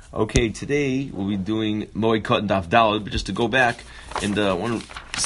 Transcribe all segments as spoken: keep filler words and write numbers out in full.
Okay, today we'll be doing Moed Cut and Daf Daled, but just to go back and uh, I want to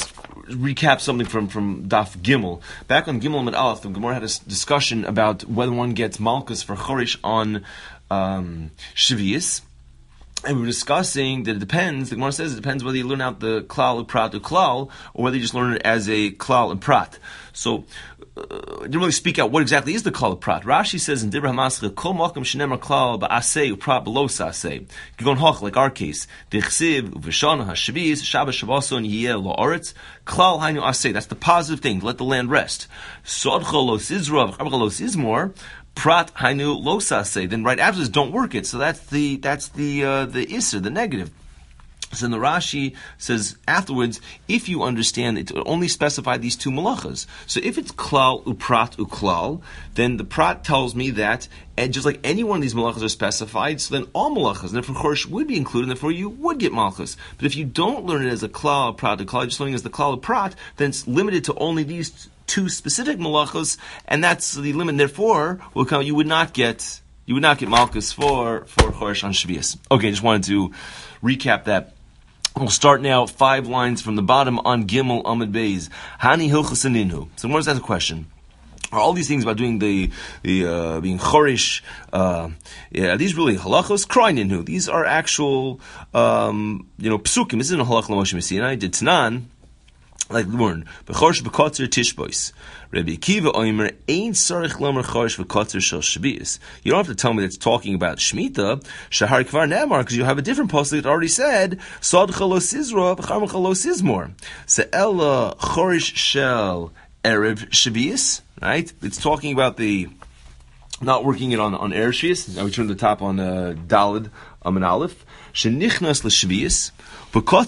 recap something from, from Daf Gimel. Back on Gimel Amud Aleph, the Gemara had a discussion about whether one gets Malkus for Chorish on um, Shvius. And we were discussing that it depends, the Gemara says it depends whether you learn out the Klal, Prat, or Klal, or whether you just learn it as a Klal and Prat. So, uh, it didn't really speak out what exactly is the Klal Prat. Rashi says in Dibra HaMaschil, Kol Mokum Shenemar Klal Ba'asei Uprat Below Sasei. Gigon Hoch, like our case, Dichsiv Uveshana HaShaviz Shabbos Shavason Yiyeh Lo Oretz Klal Hainu Asei. That's the positive thing. Let the land rest. Sodcha Lo Sizra V'Chabcha Lo Sizmor. Prat Hainu Lo Sasei. Then right after this, don't work it. So that's the that's the uh, the Isser, the negative. So then the Rashi says afterwards, if you understand it, it only specify these two malachas. So if it's klal uprat uklal, then the prat tells me that, and just like any one of these malachas are specified, so then all malachas, and therefore chorish would be included, and therefore you would get malchus. But if you don't learn it as a klal uprat uklal, you're just learning it as the klal uprat, then it's limited to only these two specific malachas, and that's the limit. And therefore, will come, you would not get you would not get malchus for for chorish on Shvius. Okay, just wanted to recap that. We'll start now five lines from the bottom on Gimel Amud Beis. Hani Hilchos Aninhu. So, what is that a question? Are all these things about doing the the uh, being chorish? Uh, yeah, are these really halachos? Cry ninhu. These are actual, um, you know, psukim. This isn't a halach l'Moshe Messina. Did Tanan. Like the word, b'chorish b'kotzer tishbois. Rabbi Akiva oimer ein sarich lomer chorish b'kotzer shel Shvius. You don't have to tell me that it's talking about Shemitah. Shahar kvar nemar, because you have a different pasuk that already said sodcha lo sizra b'charmecha lo sizmor. Se'ela chorish shel erev Shvius. Right? It's talking about the not working it on on erev Shvius. Now we turn to the top on uh, Daled Amud Aleph. Shenichnas l'Shvius. So really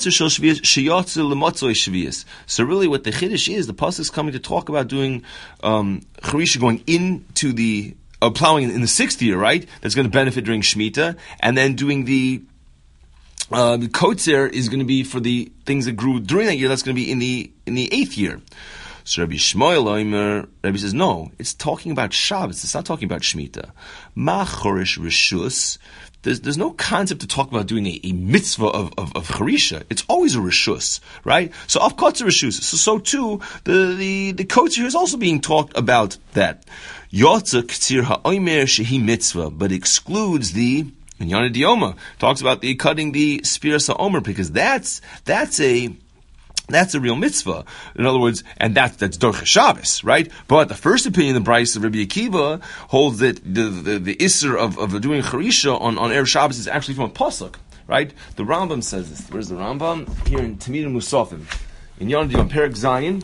what the Chiddush is, the pasuk is coming to talk about doing um, Charisha going into the, uh, plowing in the sixth year, right? That's going to benefit during Shemitah. And then doing the, uh, the Kotzer is going to be for the things that grew during that year, that's going to be in the, in the eighth year. So Rabbi Shmuel Omer, Rabbi says, no, it's talking about Shabbos, it's not talking about Shemitah. Ma Chorish Rishus. There's, there's no concept to talk about doing a, a mitzvah of, of, of Charisha. It's always a Rishus, right? So, of Kotzer Rishus. So, so too, the, the, the Kotzer is also being talked about that. Yotza K'tzir Ha'omer Shehi Mitzvah, but excludes the, in Yana Dioma, talks about the cutting the Spiras Ha'omer, because that's, that's a, That's a real mitzvah. In other words, and that, that's Dorcha Shabbos, right? But the first opinion, the Bryce of Rabbi Akiva, holds that the, the, the Isser of, of doing Charisha on, on Erev Shabbos is actually from a Pasuk, right? The Rambam says this. Where's the Rambam? Here in Tamid Musafim. In Yonah Dion, Perek Zayin,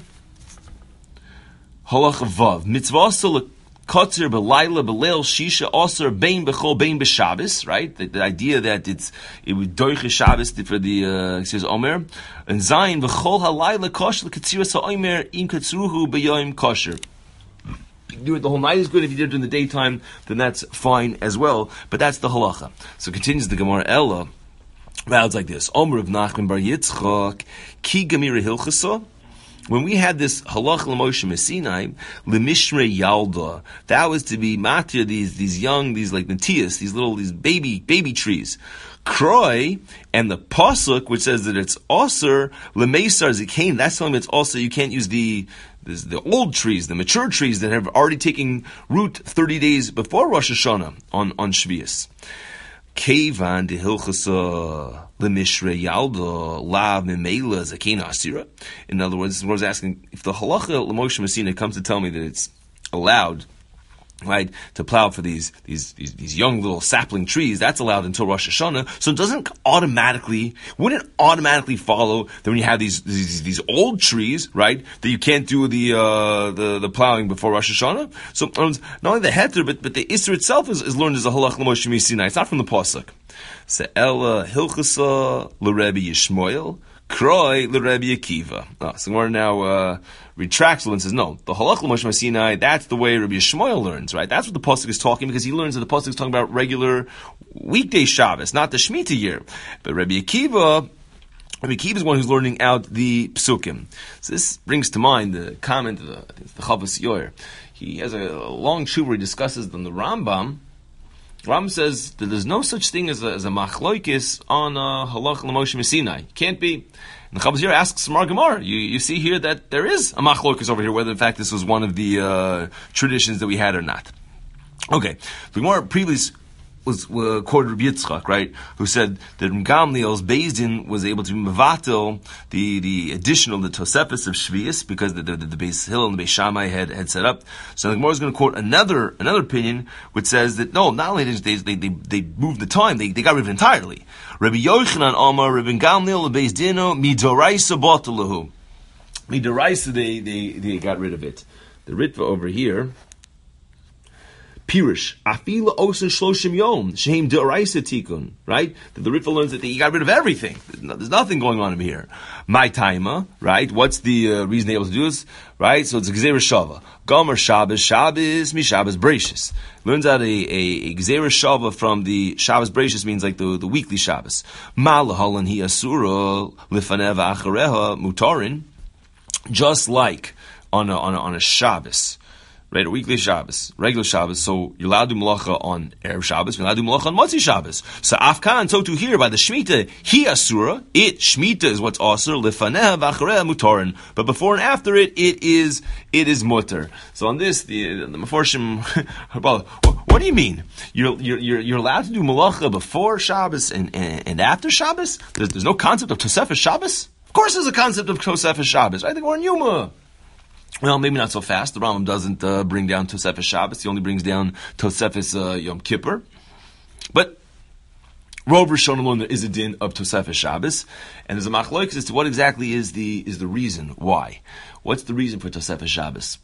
Halach Vav. Mitzvah Sul Kotzer B'Laila B'Leil Shisha Osir Bein B'Chol Bein B'Shabbos, right? The, the idea that it's it would Doiche Shabbos for the uh, it says Omer and Zayin B'Chol Halayla Kosher L'Katziras HaOmer Im Katzruhu B'Yoyim Kosher. You do it the whole night is good. If you did it during the daytime, then that's fine as well. But that's the halacha. So continues the Gemara Ella. It's like this: Omer of Nachman Bar Yitzchak Ki Gemira Hilchasa. When we had this halach l'Moshe Messinai, l'mishmei yalda, that was to be matir, these, these young, these like natias, these little, these baby, baby trees. Kroi, and the pasuk, which says that it's osir, l'meisar zikain, that's telling me it's also, you can't use the, this, the old trees, the mature trees that have already taken root thirty days before Rosh Hashanah on, on Shvius. Kevan de Hilchasa Lemishre Yalda Lav Mimela Zakina Asira. In other words, I was asking if the halacha L'Moshe Messina comes to tell me that it's allowed, right, to plow for these, these these these young little sapling trees, that's allowed until Rosh Hashanah. So it doesn't automatically, wouldn't it automatically follow that when you have these these, these old trees, right, that you can't do the uh, the, the plowing before Rosh Hashanah? So not only the heter, but but the Isser itself is, is learned as a halach l'Moshe Messina. It's not from the pasuk. Se'ela hilchasa l'Rebbe Yishmoel. Kroi l'Rebbe Akiva. Oh, so we're now uh, retracts and says, no, the halach l'Moshe Sinai, that's the way Rabbi Yishmael learns, right? That's what the pasuk is talking, because he learns that the pasuk is talking about regular weekday Shabbos, not the Shemitah year. But Rabbi Akiva, Rabbi Akiva is one who's learning out the psukim. So this brings to mind the comment of the, I think it's the Chavos Yoyer. He has a long tshuva where he discusses on the Rambam, Ram says that there's no such thing as a, as a machloikis on uh, halach l'Moshe Messinai. Can't be. And the Chabazir asks Mar Gemara. You you see here that there is a machloikis over here, whether in fact this was one of the uh, traditions that we had or not. Okay, the Gemara previously was uh, quoted Rabbi Yitzchak, right, who said that Gamliel's Beis Din was able to mevatel the the addition of the Tosefes of Shvius because the the, the Beis Hillel and the Beis Shammai had, had set up. So the Gemara is going to quote another another opinion which says that no, not only did they they they, they moved the time, they they got rid of it entirely. Rabbi Yochanan Amar, Rabbi Gamliel the Beis Dino midoraisa batalahu. Midoraisa they they they got rid of it. The Ritva over here. Pirish, afila osa shloshim yom, shehem deoraisa tikun, right? That the Ritva learns that he got rid of everything. There's nothing going on over here. My taima, right? What's the uh, reason they're able to do this? Right? So it's a Gzeira Shava. Gomer Shabbos, Shabbos, Mi Shabbos Breishis. Learns out a, a, a Gzeira Shava from the Shabbos Breishis means like the, the weekly Shabbos. Ma lahalan hi asura, lifaneva achareha mutarin. Just like on a, on a, on a Shabbos. Right, a weekly Shabbos, regular Shabbos, so you're allowed to do malacha on Erev Shabbos, you're allowed to do malacha on Motzi Shabbos. So Afkan, so to here by the Shemitah, he asura, it, Shemitah is what's asur, lifaneh v'achareh mutarin. But before and after it, it is, it is mutar. So on this, the, the Meforshim, what do you mean? You're, you're, you're allowed to do malacha before Shabbos and, and, and after Shabbos? There's, there's no concept of Tosefes Shabbos? Of course there's a concept of Tosefes Shabbos. I think we're in Yuma. Well, maybe not so fast. The Rambam doesn't uh, bring down Tosefes Shabbos. He only brings down Tosefes uh, Yom Kippur. But Rov Rishonim learn there is a din of Tosefes Shabbos, and there's a machlokes as to what exactly is the is the reason why. What's the reason for Tosefes Shabbos?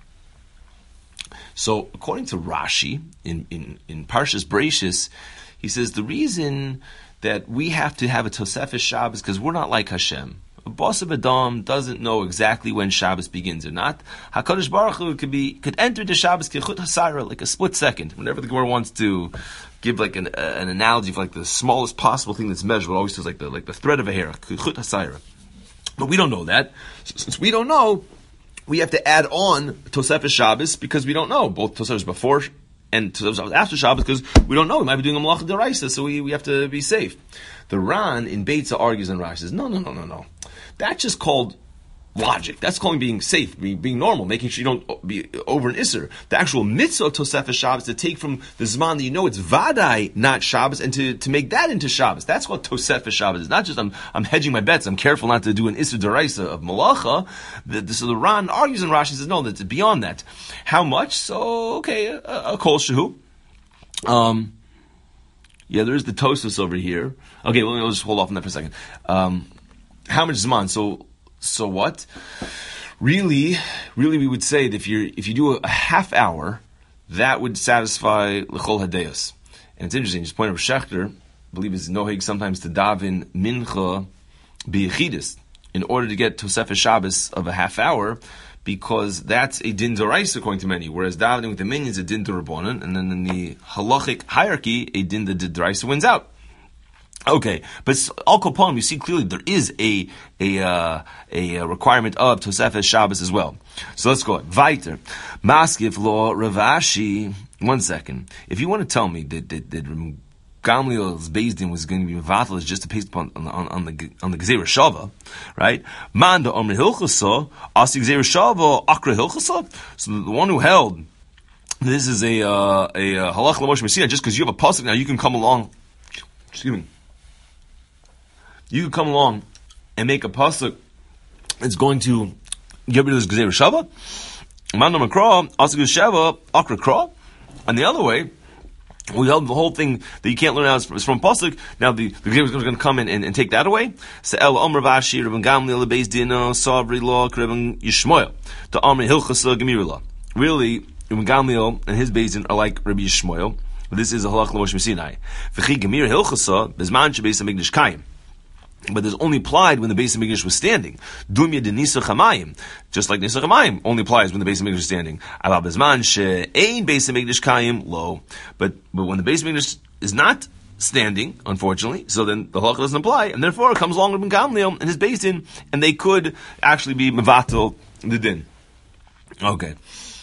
So, according to Rashi in in in Parshas Breishis, he says the reason that we have to have a Tosefes Shabbos because we're not like Hashem. A boss of Adam doesn't know exactly when Shabbos begins or not. HaKadosh Baruch Hu could be could enter the Shabbos kechut hasara, like a split second. Whenever the Gemara wants to give like an, uh, an analogy for like the smallest possible thing that's measurable, it always says like the like the thread of a hair, kechut hasara. But we don't know that. Since we don't know, we have to add on Tosefes Shabbos because we don't know both Tosefes before and Tosefes after Shabbos because we don't know. We might be doing a malacha d'oraisa, so we, we have to be safe. The Ran in Beitza argues and Rashi says, no, no, no, no, no. That's just called logic. That's calling being safe, being, being normal, making sure you don't be over an Isser. The actual mitzvah of Tosefes Shabbos to take from the Zman that you know it's Vadai, not Shabbos, and to, to make that into Shabbos. That's what Tosefes Shabbos is. Not just I'm I'm hedging my bets, I'm careful not to do an Isser Deraisa of Malacha. The, the, so the Ran argues and Rashi says, no, that's beyond that. How much? So, okay, a, a Kol Shehu. Um, yeah, there's the Tosfos over here. Okay, well, we'll just hold off on that for a second. Um, how much Zman? So, so what? Really, really, we would say that if you if you do a, a half hour, that would satisfy L'chol Hadeyos. And it's interesting. Just point out Shechter, I believe is nohig sometimes to daven mincha b'yechidus in order to get Tosefes Shabbos of a half hour, because that's a din d'oraisa according to many. Whereas davening with the minions a din d'Rabbanan, and then in the halachic hierarchy, a din d'oraisa wins out. Okay, but al kol panim, you see clearly there is a a uh, a requirement of Tosefes Shabbos as well. So let's go weiter. Maskif lo Ravashi. One second. If you want to tell me that that, that Gamliel's Beis Din was going to be mevatel is just to paste upon on, on, on the on the Gzeira Shava, right? Man the Omer Hilchasa, Asi Gzeira Shava Akra Hilchasa. So the one who held this is a uh, a uh, halach l'Moshe Messiah, just because you have a pasuk now, you can come along. Excuse me. You can come along and make a pasuk that's going to get rid of this Gzeira Shava. Man the Makra Asi Gzeira Shava Akra Kra. And the other way, we held the whole thing that you can't learn out is from pasuk. Now the the Gzeira is going to come in and, and take that away. So El Omer Vashi Rabban Gamliel Beis Dino Savri Law Rabban Yishmael to Omer Hilchasa Gemir Law. Really, Rabban Gamliel and his Beis Din are like Rabbi Yishmael. But this is a halach l'Moshe Sinai. V'chi Gemir Hilchasa Bezman Shebeis Hamikdash Kayim. But this only applied when the Beis Hamikdash was standing. Dumya de Nisa Chamayim, just like Nisa Chamayim, only applies when the Beis Hamikdash is standing. Aval bezman she'ein Beis Hamikdash Kayim lo. But but when the Beis Hamikdash is not standing, unfortunately, so then the halacha doesn't apply, and therefore it comes along with Gamliel and his Beis Din, and they could actually be mevatel the din. Okay.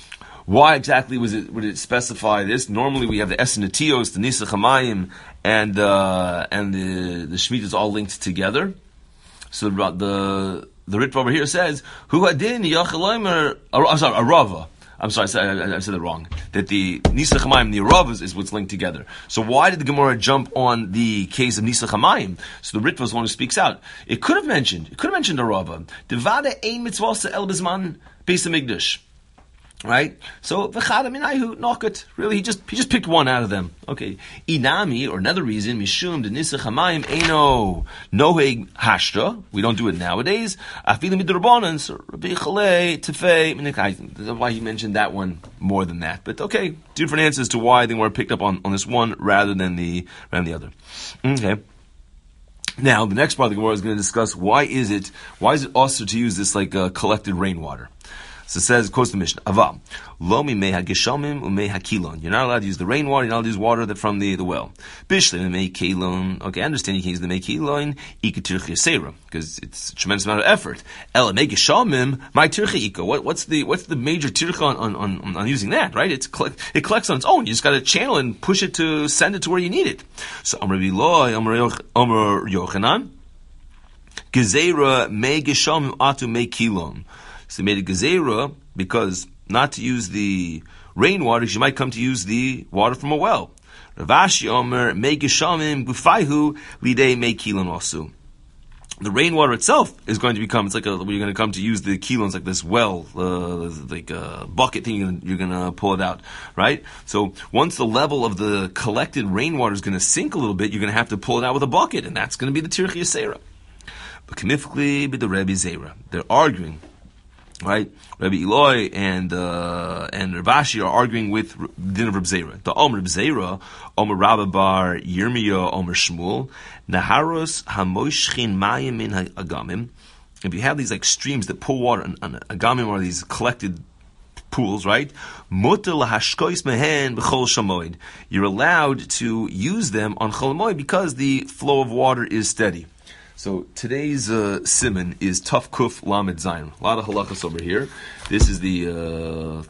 Why exactly was it? Would it specify this? Normally, we have the Esenetios, the Nisa Chamayim, and uh, and the the Shemitahs all linked together. So the the, the Ritva over here says Hu Hadin Yachaloimer. I'm sorry, a Rava. I'm sorry, I said, I, I said it wrong. That the Nisa Chamayim and the Aravas is what's linked together. So why did the Gemara jump on the case of Nisa Chamayim? So the Ritva is one who speaks out. It could have mentioned, it could have mentioned Arava. Devada ein mitzvah el bezman beis hamikdash. Right? So v'chada minayhu nokat. Really, he just he just picked one out of them. Okay. Inami, or another reason, mishum de Nisa Chamayim eino noheg hashta. We don't do it nowadays. Afilim midrabanan. So Rabbi Chalei tefei minikay. That's why he mentioned that one more than that. But okay, different answers to why they were picked up on, on this one rather than the rather than the other. Okay. Now the next part of the Gemara is going to discuss why is it why is it also to use this like uh, collected rainwater. So it says, quotes the Mishnah, Aval, lo mimei hageshamim umei hakilon. You're not allowed to use the rainwater, you're not allowed to use water that from the, the well. Bishle mimei kilon. Okay, I understand you can use the mei kilon, ikatir chesera, because it's a tremendous amount of effort. Ela mei geshamim, my tirche iko. What, what's the, what's the major tircha on, on, on, on using that, right? It's, it collects on its own. You just got to channel and push it to send it to where you need it. So, Amar Biloi, Amar Yochanan, gezera mei geshamim atu mei kilon. So they made a gezerah because not to use the rainwater, you might come to use the water from a well. Rav Ashi Omer mei geshamim gufayhu lidei mei kilon also. The rainwater itself is going to become, it's like a, you're going to come to use the kilons, like this well, uh, like a bucket thing, you're, you're going to pull it out, right? So once the level of the collected rainwater is going to sink a little bit, you're going to have to pull it out with a bucket, and that's going to be the tirchi yasera. But kamifkli b'the Rebbe Zera. They're arguing. Right, Rabbi Eloi and uh, and Rav Ashi are arguing with the din of Reb Zera. The Omer Reb Zera, Omer Rabba bar Yirmiyah, Omer Shmuel, Naharos hamoishchin mayim min agamim. If you have these like streams that pull water, and, and agamim are these collected pools, right? Mutar lahashkois mehen b'chol shamoid. You're allowed to use them on chol hamoed because the flow of water is steady. So today's uh, simon is Tuf Kuf Lamed Zayin. A lot of halachas over here. This is the uh,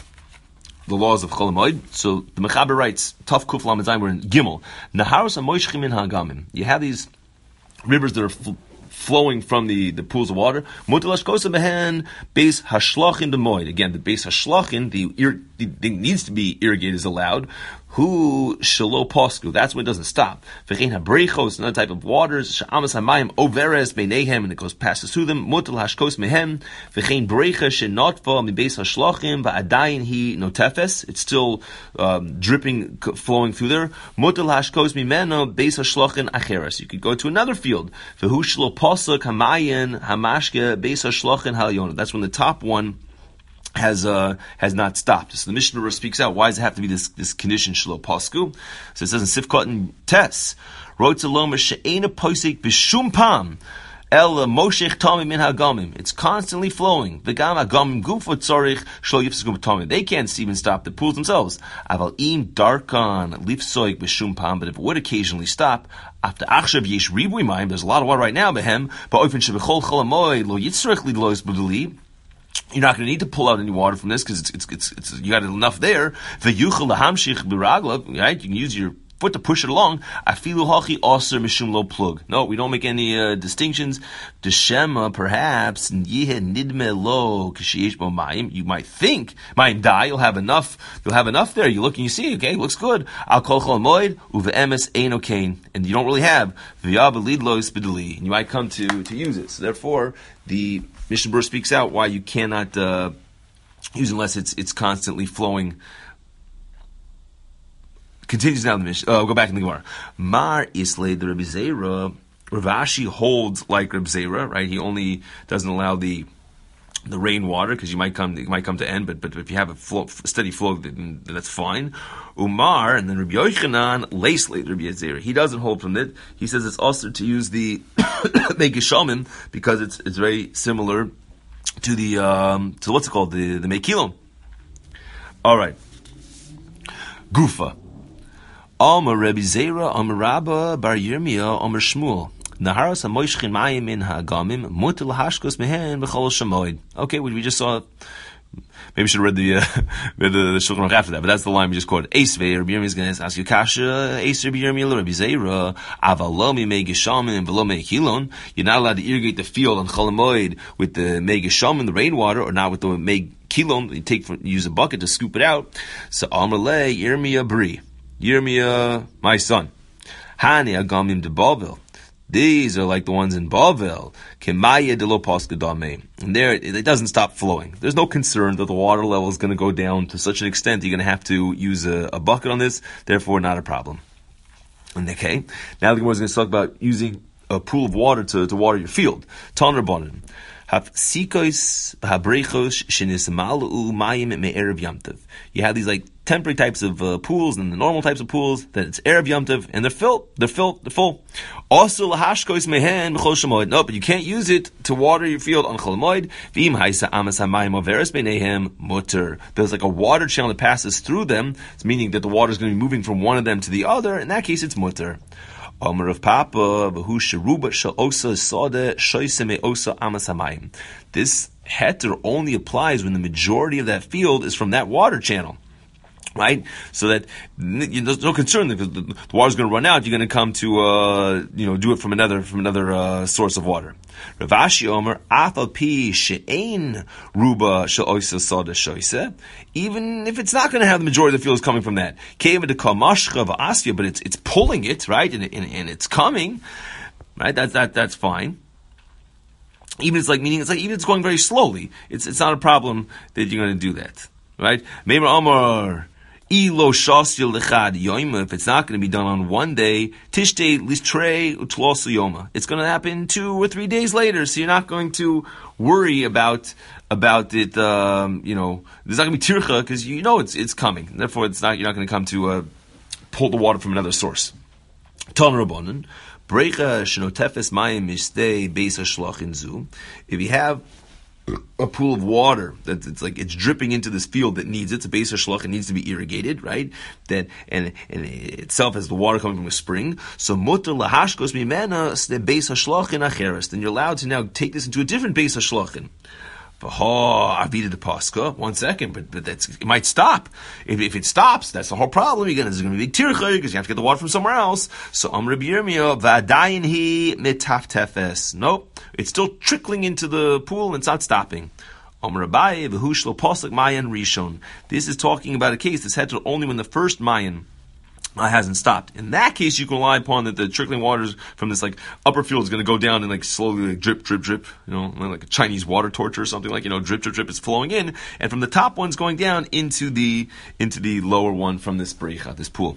the laws of Chol Hamoed. So the Mechaber writes Tuf Kuf Lamed Zayin. We're in Gimel. Naharos hamoishchim min hagamim. You have these rivers that are fl- flowing from the, the pools of water. Mutar lashkosa behen beis hashlachin demoid. Again, the beis hashlachin, the ir- the thing needs to be irrigated is allowed. Who shelo posku? That's when it doesn't stop. V'chein habrechos, another type of waters. Sha'amas hamayim overes beinehem, and it goes passes through them. Mutal hashkos mehem. V'chein brecha shenotva mibeis hashlachim va'adayin hi notefes. It's still um, dripping, flowing through there. Mutal hashkos mimeno beis hashlachin acheres. You could go to another field. V'hu shelo posuk hamayin hamashke beis hashlachin halyona. That's when the top one has uh, has not stopped. So the Mishnah speaks out, why does it have to be this, this condition, shelo pasku? So it says in Sifkot and Tes, Rotzaloma she'ena posik b'shum pam, el moshech tamim min hagamim. It's constantly flowing. V'gam hagamim gufo tzorich shlo yifskum tamim. They can't even stop the pools themselves. Aval im darkan lifsoik b'shum pam, but if it would occasionally stop, after achshav yesh ribui mayim, there's a lot of water right now, behem, but oifen shebechol chol hamoed lo yitzrich lidlois b'duli. You're not going to need to pull out any water from this because it's, it's, it's, it's, you got enough there. The yuchel lahamshich biragla, right? You can use your foot to push it along. Afilu hachi aser mishum lo plug. No, we don't make any uh, distinctions. Deshema, perhaps, yeh nidme lo k'sheish bo mayim. You might think mayim die. You'll have enough. You'll have enough there. You look and you see. Okay, looks good. Al kol chol moed uve'emes ein okain, and you don't really have v'yab lidlo ispidli. And you might come to to use it. So therefore, the Mishnah Berurah speaks out why you cannot uh, use unless it's it's constantly flowing. Continues now the Mishnah. Uh, go back in the Gemara. Mar islay the Rebbe Zera. Rav Ashi holds like Rebbe Zera, right? He only doesn't allow the the rainwater because you might come it might come to end, but but if you have a flow, steady flow, then, then that's fine. Umar and then Rabbi Yochanan leislay Rebbe Zera. He doesn't hold from it. He says it's also to use the Megishamim because it's it's very similar to the um, to what's it called the the Mekilon. All right, Gufa. Amar Rebbe Zera, Amar Rabba bar Yirmiyah, Amar Shmuel. Naharos hamoishchin mayim min hagamim mutar lahashkos mehen b'chol shamoed. Okay, what we just saw Maybe we should have read the, uh, read the, the Shulchan Aruch after that, but that's the line we just quoted. Eisvei, Rabbi Yirmiyah is going to ask you, Kasha, Eis Rabbi Yirmiyah, Rabbi Zeira, Avalo mi mei geshamin, velo mei kilon. You're not allowed to irrigate the field on Chol Hamoed with the mei geshamin, the rainwater, or not with the mei kilon. You take, use a bucket to scoop it out. So Amar le, Yirmiyah Bri. Yirmiyah, my son. Hani agamim de Bavel. These are like the ones in Bavel. Kemaya de lo paskadame. And there, it, it doesn't stop flowing. There's no concern that the water level is going to go down to such an extent you're going to have to use a, a bucket on this. Therefore, not a problem. And okay, now the Gemara is going to talk about using a pool of water to, to water your field. Taner Bonin. You have these like temporary types of uh, pools and the normal types of pools that it's Erev Yom Tov and they're filled, they're filled, they're full. Also lahashkois mehen b'chol shemoed. No, but you can't use it to water your field on Chol Hamoed. V'im haisa amas hamayim overes beinehem mutter. There's like a water channel that passes through them. It's meaning that the water is going to be moving from one of them to the other. In that case, it's mutter. Omer of Papa, v'hu sheruba she'osa sode shoyse me'osa amas hamayim. This heter only applies when the majority of that field is from that water channel. Right? So that there's no concern because the, the water's going to run out. You're going to come to, uh, you know, do it from another, from another, uh, source of water. Rav Ashi Omer, Afal pi she'ein ruba she'oisa sada shoyse. Even if it's not going to have the majority of the field is coming from that. Keva de kamashcha v'asya, but it's, it's pulling it, right? And, and, and it's coming, right? That's, that, that's fine. Even it's like, meaning it's like, even it's going very slowly. It's, it's not a problem that you're going to do that, right? Meimer Omer, Ilo shasya lechad yoima. If it's not going to be done on one day, tishtei listrei utlosu yoma. It's going to happen two or three days later, so you're not going to worry about about it. Um, you know, there's not going to be tircha because you know it's it's coming. Therefore, it's not you're not going to come to uh, pull the water from another source. Tan Rabbanan, brecha shenotefes mayim mistei beis hashlachin zu. If you have a pool of water that it's like it's dripping into this field that needs it's a base shlach, it needs to be irrigated, right? That and and it itself has the water coming from a spring. So mutter lahashkos mimena the base shlach in acheres. Then you're allowed to now take this into a different base shlachin. Avida de Pascha. One second, but, but that's it might stop. If, if it stops, that's the whole problem. You're gonna there's gonna be big tircha because you have to get the water from somewhere else. So Am Rabbi Yirmiyah v'adayin hi mitaftefes. Nope, it's still trickling into the pool and it's not stopping. Am Rabbi v'hush lo pasuk mayan rishon. This is talking about a case that's had to only when the first mayan Uh, hasn't stopped. In that case, you can rely upon that the trickling waters from this like upper field is going to go down and like slowly like drip, drip, drip. You know, like a Chinese water torch or something like you know, drip, drip, drip. It's flowing in, and from the top one's going down into the into the lower one from this brecha, this pool.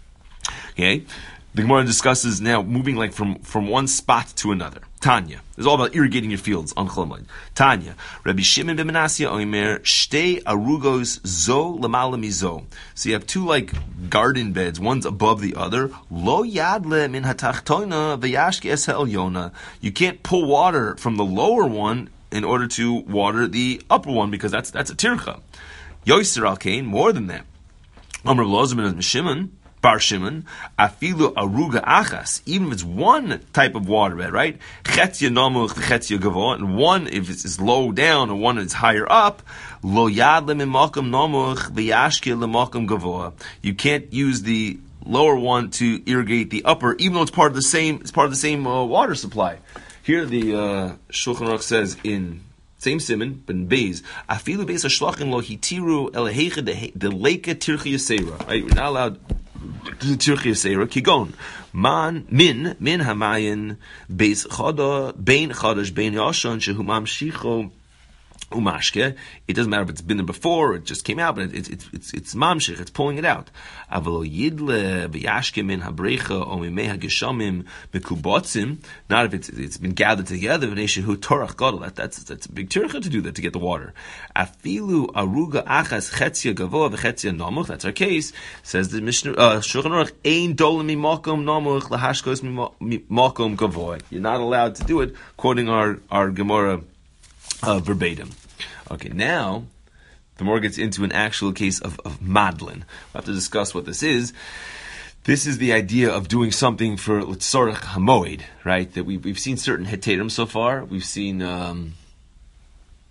Okay, the Gemara discusses now moving like from from one spot to another. Tanya. It's all about irrigating your fields on Chol Hamoed. Tanya. Rabbi Shimon ben Menasya Omer, Shtei arugos zo lamala mizo. So you have two like garden beds, one's above the other. Lo yadle min hatachtoina v'yashki es ha'elyona. You can't pull water from the lower one in order to water the upper one because that's that's a tircha. Yoiser al kain, more than that. Amr Lozer ben Shimon. Bar Shimon, afilu aruga achas, even if it's one type of waterbed, right? Chetzia nomuch, chetzia gavoa, and one if it's low down and one is higher up, lo yad lemimakom nomuch, v'yashke lemimakom gavoa. You can't use the lower one to irrigate the upper, even though it's part of the same, it's part of the same uh, water supply. Here the uh, Shulchan Aruch says in same simon, but in Beis, afilu beis hashlachin lo hitiru elehecha de leka tirchi yasera. Right, we're not allowed Tirchi Yasera Kigon Man Min Min Hamayin Beis Chada Bein Chadash Bein Yashon Shehu Mamshicho Umashke. It doesn't matter if it's been there before, it just came out, but it's it's it's it's mamshich, it's pulling it out. Avalo yidle v'yashke min habrecha o mimei hageshamim mekubotzim. Not if it's it's been gathered together. V'neishehu torach gadol. That that's that's a big tircha to do that to get the water. Afilu aruga achas chetzia gavoa v'chetzia namuch. That's our case. Says the Mishnah uh, Shulchan Aruch ein dolim mimakom namuch lahashkos mimakom gavoa. You're not allowed to do it, quoting our our Gemara uh, verbatim. Okay, now the more gets into an actual case of, of madlin. We'll have to discuss what this is. This is the idea of doing something for L'tzorech Hamoed, right? That we've, we've seen certain heterim so far. We've seen um,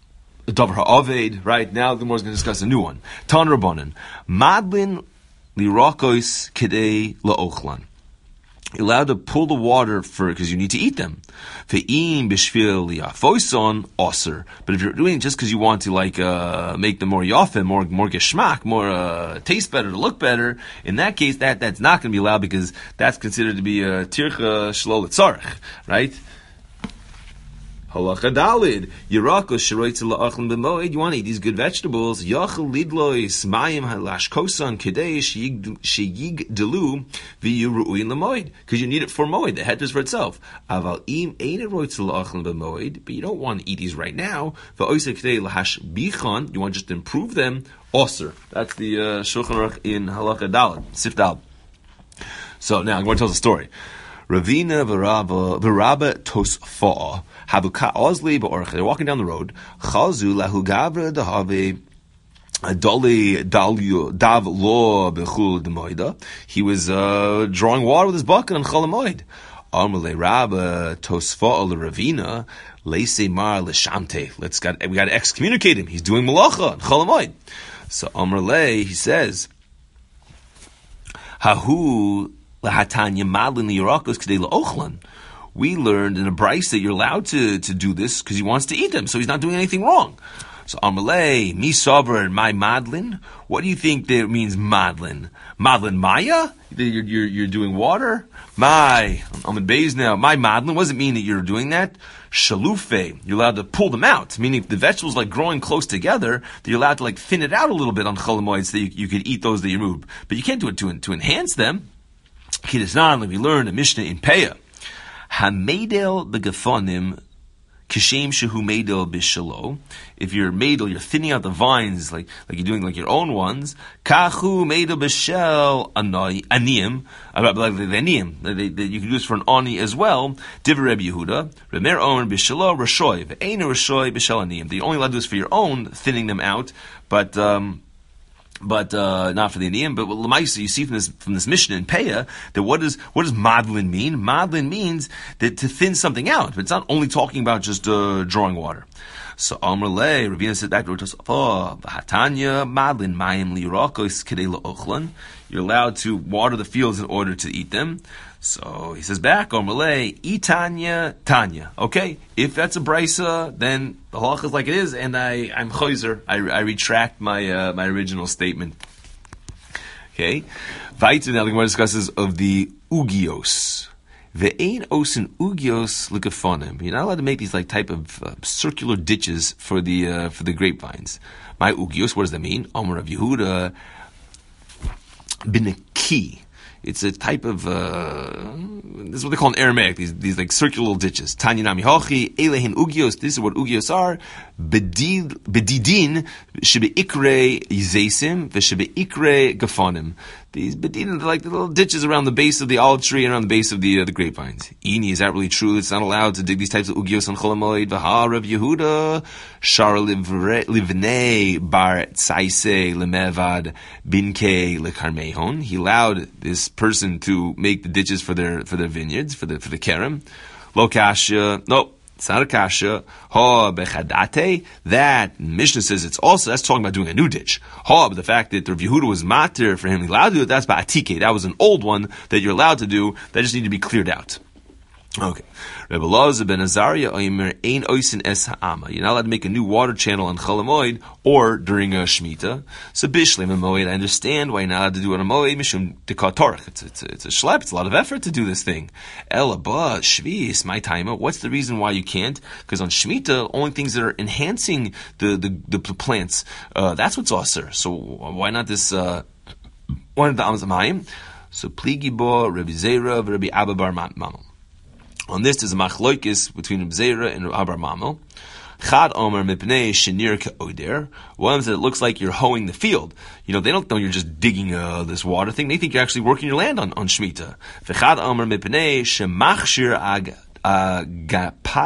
Davar ha'aved, right? Now the Gemara is going to discuss a new one. Tan Rabbanan. Madlin lirakos kidei la'ochlan. You're allowed to pull the water for because you need to eat them. Ve'im b'shvil liafoison oser. But if you're doing it just because you want to like uh, make them more yafim, more more geschmack, more uh, taste better, to look better, in that case, that that's not going to be allowed because that's considered to be a tircha shlo l'tzarech, right? Halacha dalid yirakos sheroitz la'achlan b'moed. You want to eat these good vegetables. Yachal lidlois mayim halash kosan kedei sheyig delu v'yiruin l'moed, because you need it for moed. The head is for itself. Aval im ein roitz la'achlan b'moed, but you don't want to eat these right now. V'oisek kedei lahash bichan. You want just to improve them. Oser. That's the uh, Shulchan Aruch in Halacha dalid. Sif dalid. So now I'm going to tell us a story. Ravina v'Rabba v'Rabba tosfa. Habuka Ozli ba'orach. They're walking down the road. Chazu lahu gavra dahave dali dalyu dav lo bechul demoida. He was uh, drawing water with his bucket on Chol Hamoed. Amrle Rabba tosfa al Ravina leise mar leshamte. Let's got we got to excommunicate him. He's doing malacha on Chol Hamoed. So Amrle, he says, Hahu lahatanya madlin liyarakos k'dei la'ochlan. We learned in a brayse that you're allowed to, to do this because he wants to eat them, so he's not doing anything wrong. So Amalei, mi sover, my madlin. What do you think that means madlin? Madlin maya? You're, you're, you're doing water? My, I'm in Bays now. My madlin, what does it mean that you're doing that? Shalufe, you're allowed to pull them out, meaning if the vegetables like growing close together, that you're allowed to like thin it out a little bit on Chol Hamoed so that you, you could eat those that you remove. But you can't do it to, to enhance them. Kidisnan, we learn a Mishnah in Peah. Hamedel begefonim kishem shehu medel bishalo. If you're medel, you're thinning out the vines like like you're doing like your own ones. Kachu medel bishel aniyim, like the aniyim. You can do this for an ani as well. Divrei Rebbe Yehuda, Remer omer bishalo rashoy ve'ein rashoy bishel aniyim. You're only allowed to do this for your own, thinning them out, but. Um, But uh, not for the Indian. But Lamaisa, you see from this from this Mishnah in Peah that what does what does madlin mean? Madlin means that to thin something out, but it's not only talking about just uh, drawing water. So Amr Le, Ravina said back to Tosafah, V'hatanya madlin mayim lirakos kedei la'ochlan. You're allowed to water the fields in order to eat them. So he says back, Amr Le, Itanya Tanya. Okay, if that's a brisa, then the halacha is like it is, and I I'm choizer. I, I retract my uh, my original statement. Okay, Vaitz now the Gemara discusses of the ugios. Ve'ein osin ugios l'kafonim. You're not allowed to make these like type of uh, circular ditches for the uh, for the grapevines. My ugios, what does that mean? Amar of Yehuda binaki. It's a type of, uh, this is what they call in Aramaic, these, these like circular little ditches. Tanya nami hochi, elehin ugios, this is what ugios are. Bedidin, shebe ikre yizesim, v'shebe ikre gafonim. These bedidin are like the little ditches around the base of the olive tree and around the base of the uh, the grapevines. Ini, is that really true? It's not allowed to dig these types of ugios on Chol Hamoed. V'ha Rav Yehuda, shar livnei bar tzaise lemevad binke lekarmehon. He allowed this person to make the ditches for their for their vineyards, for the for the kerem. Lo kasha, no. It's not a kasha. Ha bechadate. That Mishnah says it's also, that's talking about doing a new ditch. Ha, but the fact that Rav Yehuda was matir for him, he's allowed to do it, that's ba'atike. That was an old one that you're allowed to do, that just need to be cleared out. Okay. Rebbe Elazar ben Azariah oimer ein oisin es ha'ama. You're not allowed to make a new water channel on Chol Hamoed or during a Shemitah. So bishleim a moed, I understand why you're not allowed to do it on a moed, mishum dekah torach. It's, it's, it's a schlep, it's a lot of effort to do this thing. Ela ba, shvis, my timer. What's the reason why you can't? Because on Shemitah, only things that are enhancing the, the, the plants, uh, that's what's aser. So why not this, uh, why not the Amzamayim? So pligi bo, Rabbi Zera, Rabbi Abba bar Mamo. On this, there's a machloikis between Reb Zera and Reb Abar Mamo. Chad Omer mipnei shenir ke'oder. One said it looks like you're hoeing the field. You know, they don't know you're just digging uh, this water thing. They think you're actually working your land on, on Shemitah. V'chad Omer mipnei shemachshir ag agapai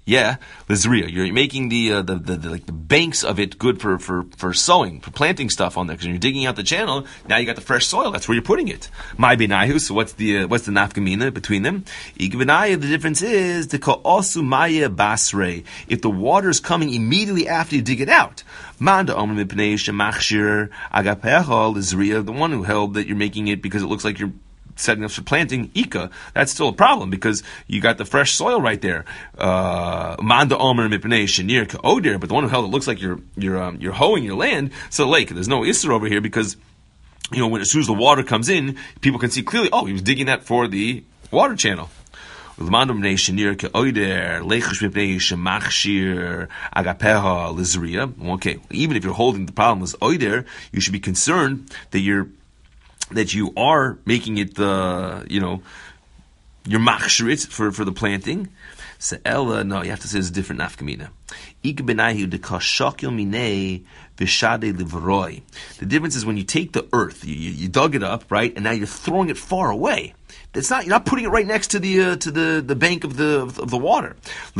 Yeah, Lizria. You're making the, uh, the, the, the, like the banks of it good for, for, for sowing, for planting stuff on there. Because when you're digging out the channel, now you got the fresh soil. That's where you're putting it. My benayu. So what's the, uh, what's the nafkamina between them? Igbenaya, the difference is, the ka'osu maya basre. If the water's coming immediately after you dig it out. Manda omer mipnei shemachshir agapecha Lizria, the one who held that you're making it because it looks like you're setting up for planting, Ika, that's still a problem because you got the fresh soil right there. Manda omer mipnei shenir ka'odir, but the one who held it looks like you're you're um, you're hoeing your land. So lake, there's no isser over here because you know when as soon as the water comes in, people can see clearly. Oh, he was digging that for the water channel. Okay, even if you're holding the problem as oider, you should be concerned that you're that you are making it the, you know, your machshirit for, for the planting. So Ella, no, you have to say it's a different nafkamina. The difference is when you take the earth, you, you, you dug it up, right, and now you're throwing it far away. It's not, you're not putting it right next to the uh, to the, the bank of the of, of the water.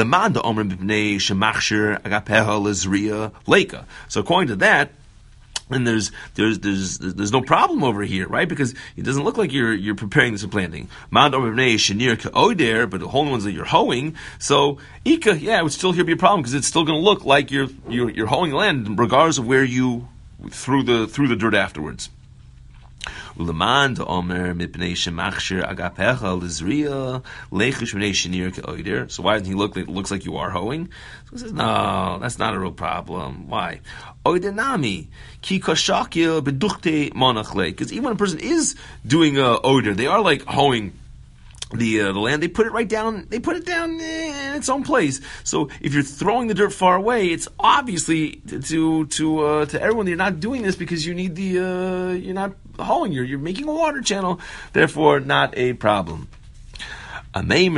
So according to that, and there's there's there's there's no problem over here, right? Because it doesn't look like you're you're preparing this for planting. But the whole ones that you're hoeing, so Ika, yeah, it would still here be a problem because it's still going to look like you're you're you're hoeing land regardless of where you threw the threw the dirt afterwards. So why doesn't he look like it looks like you are hoeing? So he says, no, that's not a real problem. Why? Because even when a person is doing uh, oder, they are like hoeing the uh, the land. They put it right down. They put it down in its own place. So if you're throwing the dirt far away, it's obviously to to uh, to everyone that you're not doing this because you need the uh, you're not hoeing. You're you're making a water channel. Therefore, not a problem. When he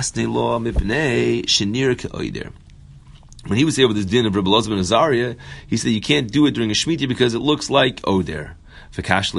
was there with his din of Rebbe Elazar ben Azariah, he said you can't do it during a Shemitah because it looks like oder. So if it's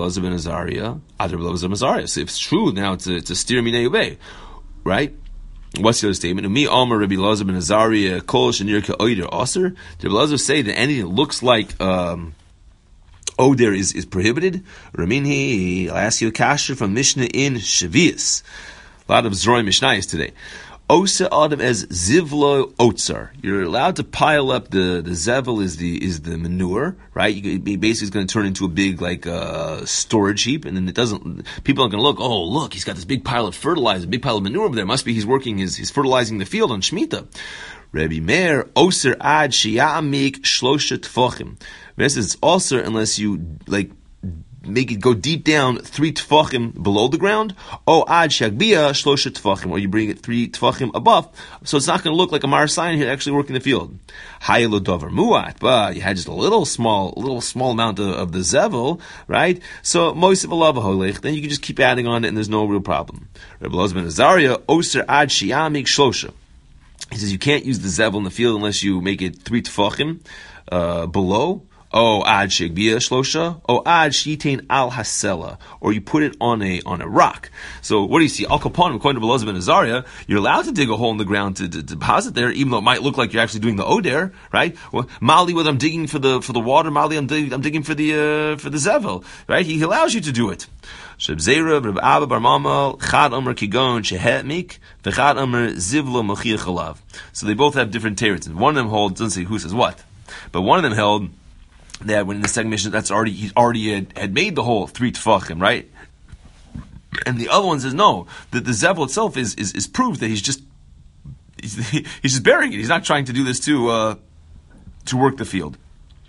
true, now it's a, it's a steer minei ubei, right? What's the other statement? Me Amar Rabbi Elazar ben Azariah kol shenir ka'oder aser. Did Rabbi Elazar say that anything that looks like um, oder is, is prohibited? Raminhi, I'll ask you a kasha from Mishnah in Shavias. A lot of Zroi Mishnayos today. Osa Adam as zivlo otsar. You're allowed to pile up the the zevel is the is the manure, right? You, it basically is going to turn into a big like uh, storage heap, and then it doesn't. People are going to look. Oh, look, he's got this big pile of fertilizer, big pile of manure over there. Must be he's working. His he's fertilizing the field on Shemitah. Rabbi Meir oser ad sheyamik shlosha tefachim. This is also unless you like. Make it go deep down three tefachim below the ground, or ad shagbia shlosha tefachim, or you bring it three tefachim above, so it's not going to look like a marasayan here actually working the field. Hayelo dover muat, but you had just a little small, a little small amount of, of the zevel, right? So moisiv alav holech, then you can just keep adding on it, and there's no real problem. Rebbe Elazar ben Azariah oser ad shiyamik shlosha. He says you can't use the zevel in the field unless you make it three tefachim uh, below. Oh, ad shegbia shlosha. Oh, ad shitain al hasela. Or you put it on a on a rock. So what do you see? Al kaponim, according to Elazar ben Azariah, you're allowed to dig a hole in the ground to, to, to deposit there, even though it might look like you're actually doing the oder, right? Well, Mali, whether I'm digging for the for the water, Mali, I'm digging I'm digging for the uh, for the zevel, right? He allows you to do it. Sheb Zera, Reb Abba Bar Mama, Chad Omer Kigon Shehetmik, V'Chad Omer Zivlo Mechir Chalav. So they both have different teretz. One of them holds, doesn't say who says what, but one of them held that when in the second mission, that's already he already had, had made the whole three tefachim, right? And the other one says no, that the zevel itself is is, is proof that he's just he's, he's just burying it. He's not trying to do this to uh, to work the field.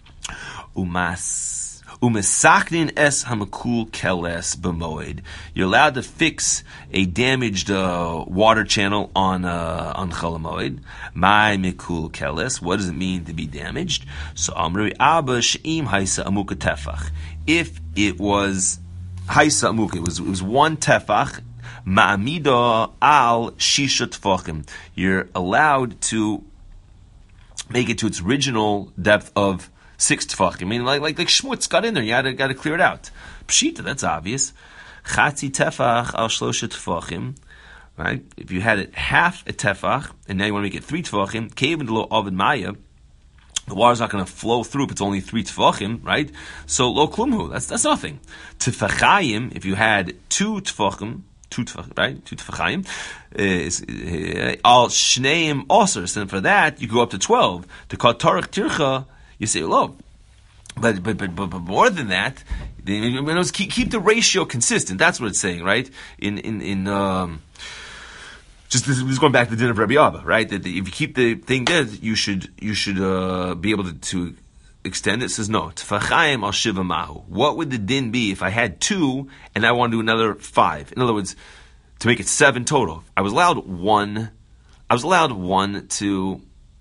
Umas. Umesaknin es hamakul keles b'moed. You're allowed to fix a damaged uh, water channel on uh, on Chol Hamoed. My mikul keles. What does it mean to be damaged? So amri abba sheim haisa amuka tefach. If it was haisa amuka, it was it was one tefach. Ma'amida al shisha tefachim. You're allowed to make it to its original depth of six tefachim. I mean, like like like schmutz got in there. You had to got to clear it out. Pshita, that's obvious. Chatzi tefach al shlosha tefachim. right? If you had it half a tefach, and now you want to make it three tefachim, cave into lo ovid maya, the water's not going to flow through if it's only three tefachim, right? So lo klumhu, that's that's nothing. Tefachayim, if you had two tefachim, two tefachim, right? Two tefachayim, is al shneim osers, and for that you go up to twelve. To call tarich tircha, you say lo. But, but but but but more than that, keep keep the ratio consistent. That's what it's saying, right? In in in um, just this is going back to the din of Rabbi Abba, right? That if you keep the thing there, you should you should uh, be able to, to extend it. It says no. Tefachayim al shiva mahu. What would the din be if I had two and I want to do another five? In other words, to make it seven total. I was allowed one. I was allowed one to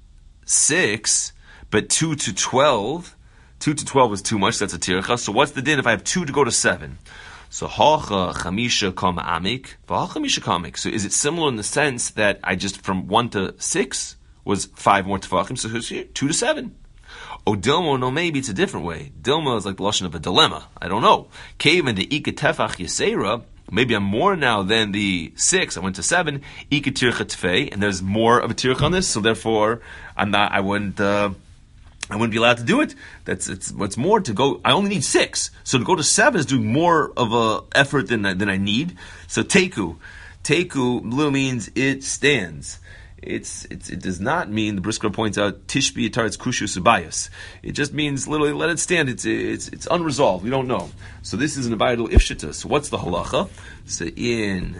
six, but two to twelve. Two to twelve is too much. That's a tircha. So what's the din if I have two to go to seven? So hacha chamisha kama amik, v'ha chamisha kamik. So is it similar in the sense that I just from one to six was five more tefachim? So it's two to seven. O dilmo, no, maybe it's a different way. Dilma is like the lashon of a dilemma. I don't know. Cave and the ika tefach yisera. Maybe I'm more now than the six. I went to seven. Ika tircha tefei, and there's more of a tircha on this. So therefore, I'm not. I wouldn't. Uh, I wouldn't be allowed to do it. That's it's what's more to go. I only need six, so to go to seven is doing more of a effort than than I need. So teku, teku literally means it stands. It's, it's it does not mean, the Brisker points out, tishbi taretz kushu subayas. It just means literally let it stand. It's it's it's unresolved. We don't know. So this is an abayadul ifshita. So what's the halacha? So in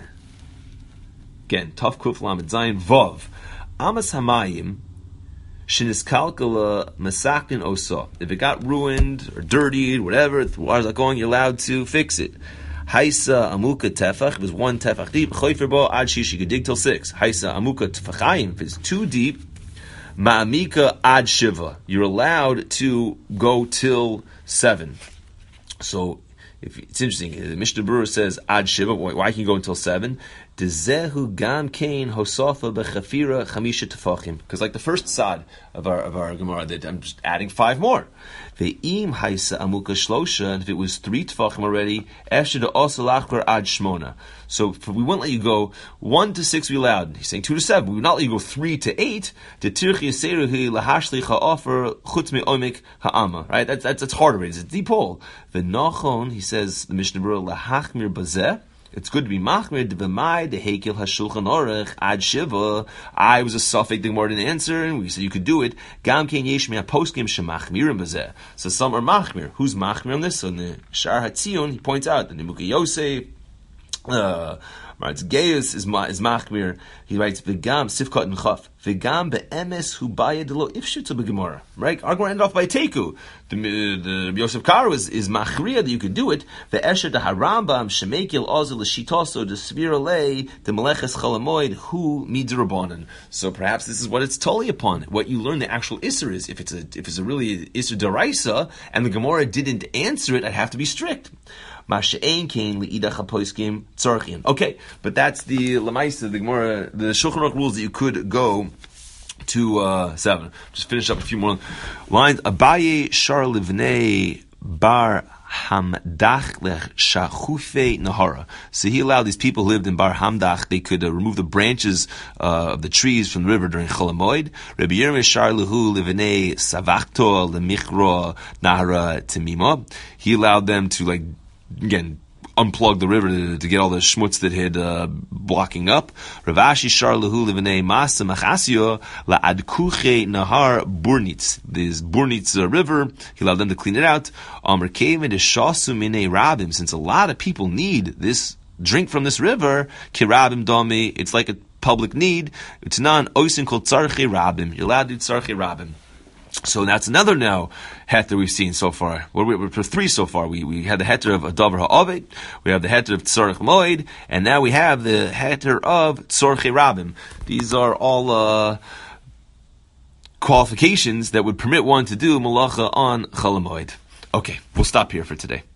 again Tav Kuf Lamed Zayin Vav Amas Hamayim. Shiniskalkala masakin osa. If it got ruined or dirtied, whatever, the water's not going, you're allowed to fix it. Haisa amuka tefach. If it's one tefach deep, choyferbo ad shish. You could dig till six. Haisa amuka tefachayim. If it's too deep, ma'amika ad shiva. You're allowed to go till seven. So if it's interesting, the Mishnah Berurah says ad shiva. Why can you go until seven? Dezehu gam kain hosafa bechafira chamisha tefachim. Because like the first sad of our of our Gemara, that I'm just adding five more. Ve'im haisa amuka shlosha, and if it was three tefachim already, efshir de also lachbar ad shmona. So if we wouldn't let you go one to six, we allowed. He's saying two to seven. We would not let you go three to eight. The tirchi yaseruhi lahashli ha'ofer chutz me'omik ha'ama. Right? That's that's that's harder. It's a deep hole. V'nachon, he says the Mishnah Berurah, lahachmir bazeh. It's good to be machmir d'v'mai dehekel hashulchan aruch ad shiva. I was a suffix the Gemara didn't answer, and we said you could do it. Gam kein yesh mea poskim shemachmirim bazeh. So some are machmir. Who's machmir on this? So in the Shar Hatzion, he points out the Nimuka Yosef, uh, Maratz Gaius is ma, is machmir. He writes v'gam sifkat and chaf v'gam be'emes hu baya delo ifshut b'gemara. Right? Our Gemara ended off by teku. The the Yosef Karo is is machriya that you could do it. Ve'esher the Harambam shemekil ozel l'shitoso the svira lei the meleches chalamoid hu midrabanan. So perhaps this is what it's totally upon. What you learn the actual isser is. If it's a if it's a really isser deraisa and the Gemara didn't answer it, I'd have to be strict. Okay, but that's the Lamaisa, the Gemara, the Shulchan Aruch rules that you could go to uh, seven. Just finish up a few more lines. Abaye Shar Livnei Bar Hamdach Lech Shachufe Nahara. So he allowed these people who lived in Bar Hamdach, they could uh, remove the branches uh, of the trees from the river during Chol Hamoed. Rabbi Yirmiyah Shar Lehu Livnei Savachto Lemichro Nahara Temima. He allowed them to like again unplug the river to, to get all the schmutz that had uh, blocking up. Ravashi Shar Lehu Livnei Masa Machasio La Adkuche Nahar Burnitz. This Burnitz uh, river, he allowed them to clean it out. Amr Kevin is Shasu Mine Rabim. Since a lot of people need this drink from this river, Kirabim Domi, it's like a public need. It's non oisin called Tzarche Rabim. You're allowed to do Tzarche Rabim. So that's another now heter we've seen so far. We're, we're, we're for three so far. We we had the heter of Adavar Ha'ovet, we have the heter of Tzorech Moed, and now we have the heter of Tzorche Rabim. These are all uh, qualifications that would permit one to do malacha on Chol Hamoed. Okay, we'll stop here for today.